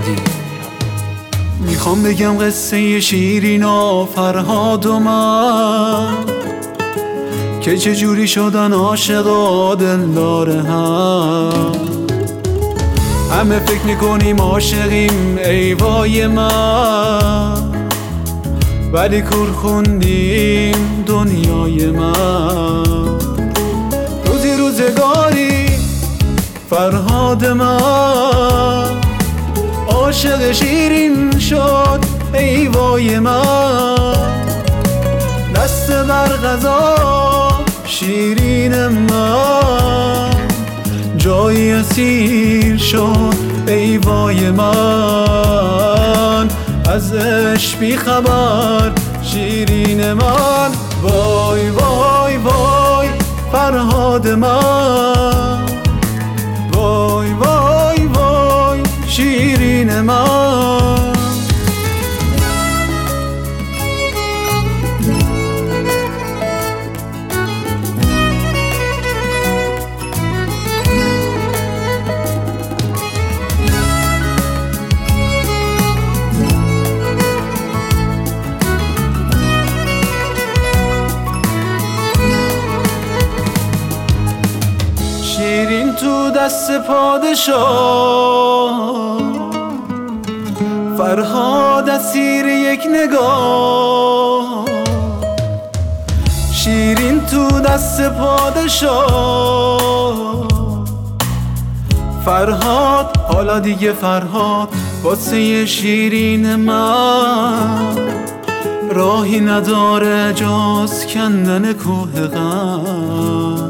فرهادی. میخوام بگم قصه شیرین و فرهاد و من، که چجوری شدن عاشق و دلدار هم. همه فکر میکنیم عاشقیم ای وای من، ولی کور خوندیم دنیای من. روزی روزگاری فرهاد من عاشق شیرین شد ای وای من. دست بر غذا شیرین من جایی اسیر شد ای وای من. ازش بی خبر شیرین من. وای وای وای فرهاد من، وای وای وای شیرین من. شیرین تو دست پادشاه، فرهاد اسیر یک نگاه. شیرین تو دست پادشاه، فرهاد حالا دیگه فرهاد واسه شیرین من راهی نداره جز کندن کوه غم.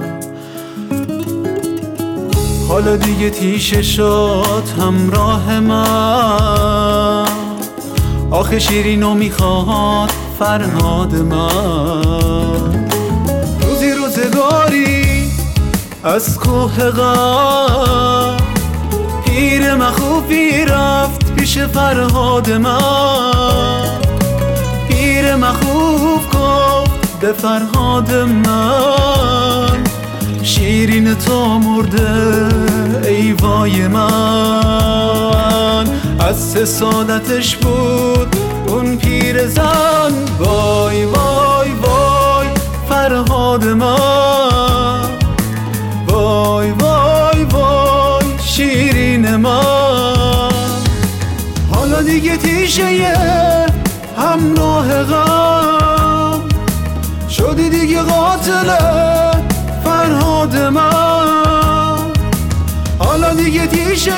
حالا دیگه تیشه شد همراه من، آخه شیرینو میخواد فرهاد من. روزی روزگاری از کوه غم پیر مخوفی رفت پیش فرهاد من. پیر مخوف گفت به فرهاد من، شیرین تو مرده ای وای من. از حسادتش بود اون پیرزن. وای وای وای فرهاد من، وای وای وای شیرین من. حالا دیگه تیشه همراه غم شدی دیگه قاتل فرهاد من. حالا دیگه تیشه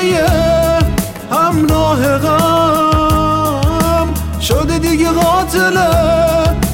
همراه غم شده دیگه قاتل